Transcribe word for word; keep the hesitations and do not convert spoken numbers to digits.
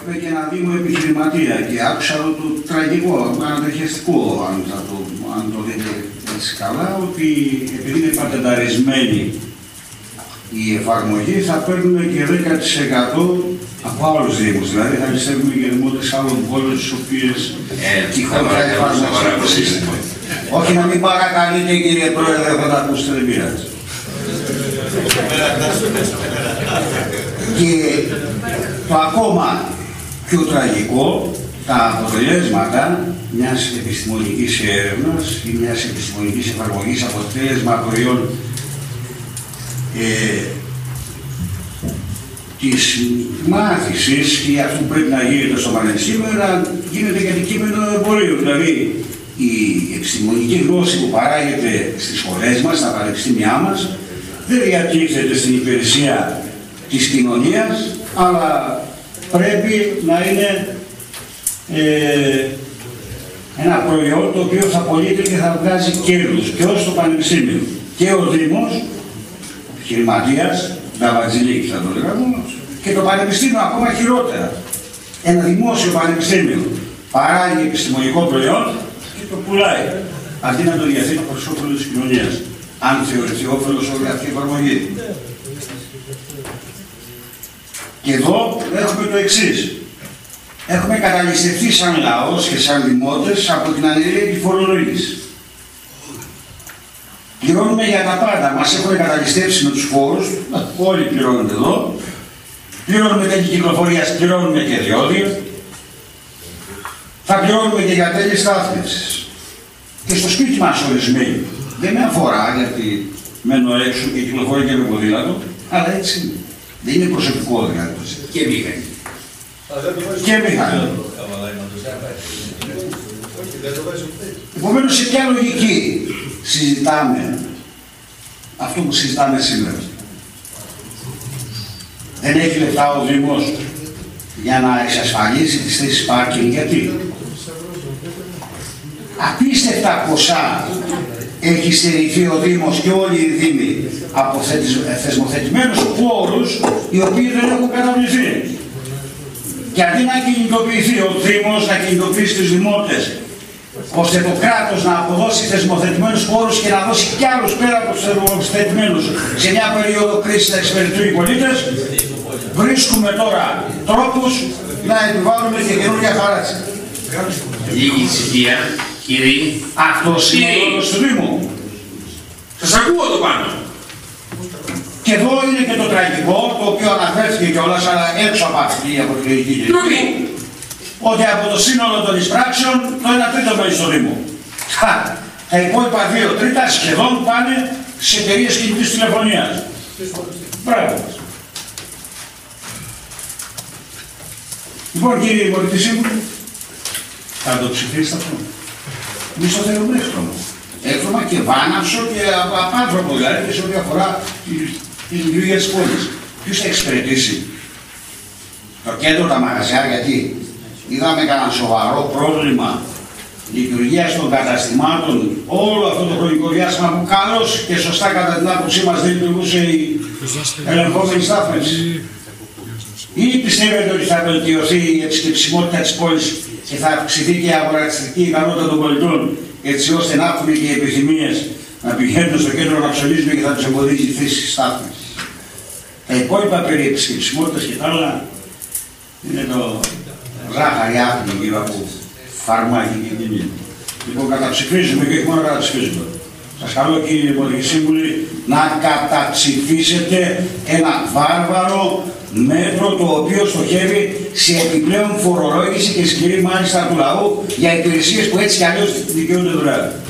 Έχουμε και ένα Δήμο επιχειρηματία και άκουσα το τραγικό, ανατριχιαστικό, αν, το, αν το δείτε έτσι καλά, ότι επειδή είναι πατενταρισμένη η εφαρμογή θα παίρνουμε και δέκα τοις εκατό από άλλους Δήμους. Δηλαδή θα πιστεύουμε και δημότες άλλων πόλεων στις οποίες τυχόν θα εφαρμοστεί το σύστημα. Όχι να μην παρακαλείτε κύριε Πρόεδρε, θα τα ακούσετε, δεν πειράζει. Και το ακόμα πιο τραγικό, τα αποτελέσματα μιας επιστημονικής έρευνας ή μιας επιστημονικής εφαρμογής αποτέλεσμα προϊόν ε, της μάθησης και αυτό που πρέπει να γίνεται στο πανεπιστήμιο να γίνεται και αντικείμενο εμπορίου. Δηλαδή η επιστημονική γνώση που παράγεται στις σχολές μας, στα πανεπιστήμια μας, δεν διατίθεται στην υπηρεσία της κοινωνίας, αλλά πρέπει να είναι ε, ένα προϊόν το οποίο θα πωλείται και θα βγάζει κέρδους και ως το πανεπιστήμιο. Και ο Δήμος, επιχειρηματίας, Νταβατζηλίκη θα το λέγαμε, και το πανεπιστήμιο ακόμα χειρότερα. Ένα δημόσιο πανεπιστήμιο παράγει επιστημονικό προϊόν και το πουλάει, αντί να το διαθέτει προς όφελος της κοινωνίας, αν θεωρηθεί όφελος όλη αυτή η εφαρμογή. Και εδώ έχουμε το εξής. Έχουμε καταλυστευτεί σαν λαός και σαν δημότες από την ανελαίτη φορολόγηση. Πληρώνουμε για τα πάντα. Μας έχουν καταλυστεύσει με τους φόρους, όλοι πληρώνονται εδώ. Πληρώνουμε τέτοια κυκλοφορία, πληρώνουμε και διόδια. Θα πληρώνουμε και για τέλειες στάθμευσης. Και στο σπίτι μας ορισμένοι. Δεν με αφορά γιατί μένω έξω και κυκλοφορεί και με ποδήλατο, αλλά έτσι είναι. Δεν είναι προσωπικό δηλαδή. Και μηχανή. Και μηχανή. Επομένως, σε ποια λογική συζητάμε αυτό που συζητάμε σήμερα? Δεν έχει λεφτά ο Δήμος για να εξασφαλίσει τις θέσεις πάρκινγκ. Γιατί? Απίστευτα ποσά έχει στερηθεί ο Δήμος και όλοι οι Δήμοι από θεσμοθετημένους πόρους οι οποίοι δεν έχουν καταβληθεί. Και αντί να κινητοποιηθεί ο Δήμος, να κινητοποιήσει τους δημότες, ώστε το κράτος να αποδώσει θεσμοθετημένους πόρους και να δώσει κι άλλους πέρα από τους θεσμοθετημένους σε μια περίοδο κρίσης να εξυπηρετούν οι πολίτες, βρίσκουμε τώρα τρόπους να επιβάλλουμε και καινούργια χαράτσι. Λίγη ησυχία, κύριοι. Αυτός είναι ο ρόλος του Δήμου. Σας ακούω το πάνω. Και εδώ είναι και το τραγικό, το οποίο αναφέρθηκε κιόλας, αλλά έξω από αυτή η αποτελεσματική κοινωνία, ότι από το σύνολο των εισπράξεων το ένα τρίτο μένει στο Δήμο. Τα υπόλοιπα δύο τρίτα σχεδόν πάνε σε εταιρείες κινητής τηλεφωνίας. Μπράβο. Λοιπόν, κύριε Δημοτική Σύμβουλε, θα το ψηφίσετε αυτό? Εμείς το θέλουμε έκτομα. Έκτομα και βάναυσο και απάνθρωπο, δηλαδή και σε ό,τι αφορά τη λειτουργία της πόλης. Ποιος θα εξυπηρετήσει? Το κέντρο, τα μαγαζιά, γιατί είδαμε κανένα σοβαρό πρόβλημα λειτουργίας των καταστημάτων όλο αυτό το χρονικό διάστημα που καλώς και σωστά κατά την άποψή μας δεν λειτουργούσε η ελεγχόμενη στάθμευση. Ή πιστεύετε ότι θα βελτιωθεί η επισκεψιμότητα της πόλης και θα αυξηθεί και η αγοραστική ικανότητα των πολιτών, έτσι ώστε να έχουν και οι επιθυμίες να πηγαίνουν στο κέντρο να ψωνίζουν και θα τους εμποδίζει η θέση στάθμευσης? Τα υπόλοιπα περί επισκεψιμότητας και τα άλλα είναι το ζάχαρη άχνη γύρω από φαρμάκι και κοινή. Λοιπόν, καταψηφίζουμε και όχι μόνο καταψηφίζουμε. Σας καλώ, κύριε Δημοτική Σύμβουλη, να καταψηφίσετε ένα βάρβαρο μέτρο το οποίο στοχεύει σε επιπλέον φορολόγηση και σκληρή μάλιστα του λαού για υπηρεσίες που έτσι κι αλλιώς δικαιούνται δωρεάν.